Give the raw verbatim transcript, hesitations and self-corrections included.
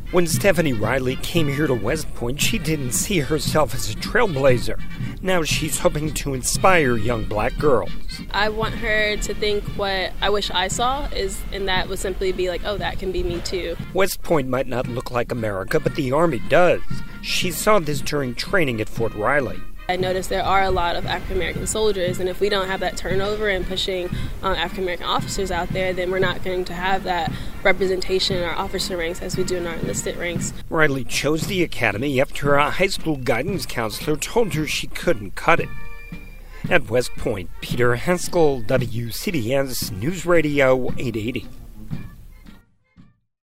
When Stephanie Riley came here to West Point, she didn't see herself as a trailblazer. Now she's hoping to inspire young black girls. I want her to think what I wish I saw, is, and that would simply be like, oh, that can be me too. West Point might not look like America, but the Army does. She saw this during training at Fort Riley. I noticed there are a lot of African-American soldiers, and if we don't have that turnover and pushing um, African-American officers out there, then we're not going to have that representation in our officer ranks as we do in our enlisted ranks. Riley chose the academy after a high school guidance counselor told her she couldn't cut it. At West Point, Peter Haskell, W C B S News Radio eight eighty.